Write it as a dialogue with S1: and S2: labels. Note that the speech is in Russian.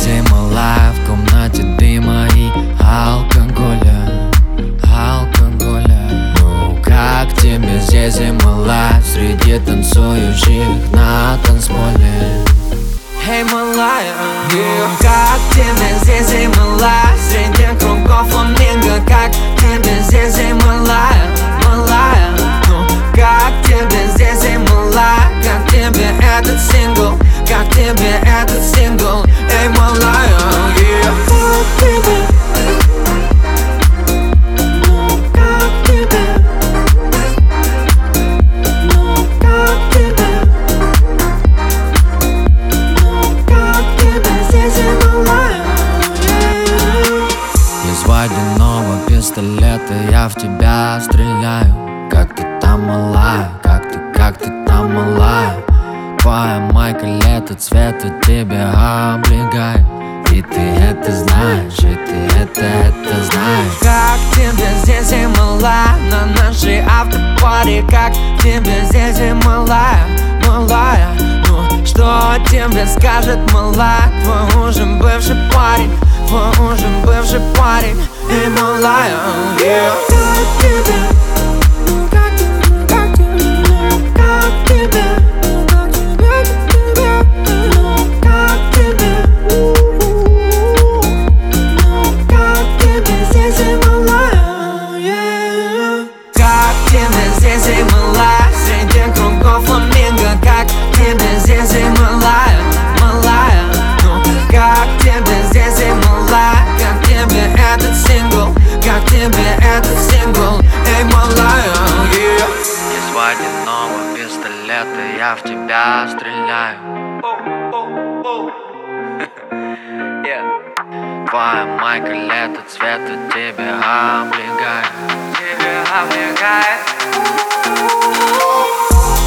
S1: здесь малая, в комнате дыма и алкоголя, алкоголя. Ну как тебе здесь малая, среди танцующих на танцполе? Эй, малая, как тебе здесь малая, среди кругов фламинго? Как тебе здесь малая, малая? Ну как тебе здесь малая, как тебе этот сингл? Как тебе этот сингл? Эй, малая, как тебе? Ну как тебе? Ну как тебе? Ну как тебе здесь малая? Из водяного пистолета я в тебя стреляю. Как ты там малая, как ты там малая? Твоя майка лето цвета тебя облегает. И ты это знаешь, и ты это знаешь. Как тебе здесь малая, на нашей автопаре? Как тебе здесь малая, малая? Ну что тебе скажет малая, твой уже бывший парень, твой уже бывший парень? Эй, малая, как тебе? Среди кругов фламинго, как тебе здесь малая, малая? Ну как тебе здесь малая, как тебе этот сингл? Как тебе этот сингл? Эй, малая, Из водяного пистолета я в тебя стреляю. Твоя майка лето цвета тебя облегает, тебя облегает.